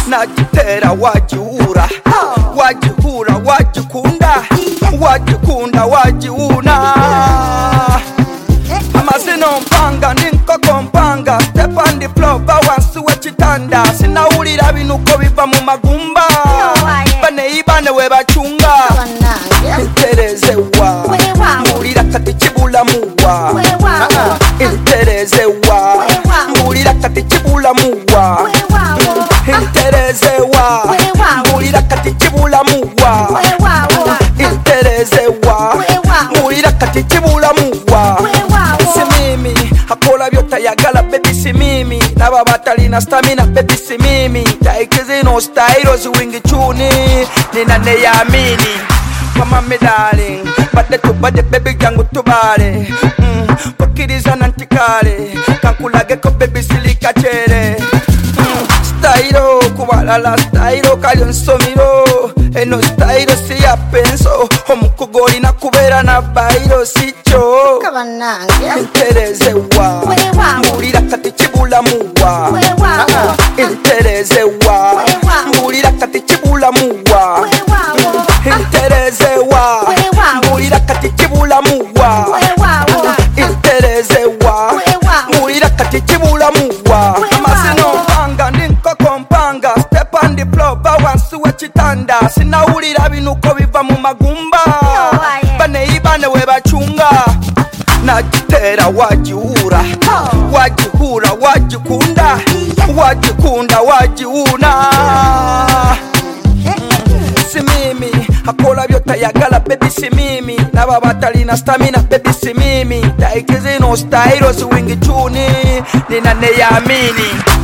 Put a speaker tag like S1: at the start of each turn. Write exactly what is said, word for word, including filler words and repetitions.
S1: najitera wajiura wajihura wajikunda wajikunda wajiuna amazino mpanga ninkoko mpanga step on the floor bawansi wechitanda sinawulira binuko biva mu magumba baneyibane webachunga interezewa mbulira kati kibula muwa interezewa mbulira kati kibula muwa interezewa mbulira kati kibula muwa interezewa mbulira kati kibula muwa simimi akola byotayagala baby simimi naba batalina stamina baby simimi taikizino style ziwingi chuni nina neyamini mama me darling bade to bade baby jangu tubale mm pokiriza nantikale kankulage ko baby silika chere mm style kubalala style kali nsomiro eno style si ya penso omukugoli na kubera na bairo sicho
S2: kabanange
S1: interezewa mbulira kati kibula muwa interezewa mbulira kati kibula muwa interezewa mbulira kati kibula muwa interezewa mbulira kati kibula muwa amazino mpanga ninkoko mpanga step on the floor bawansi wechitanda sinawulira binuko biva mu magumba baneyibane webachunga najitera wajiura wajihura wajikunda wajikunda wajiuna simimi akola byotayagala baby simimi naba batalina stamina baby simimi taikizino style ziwingi chuni nina neyamini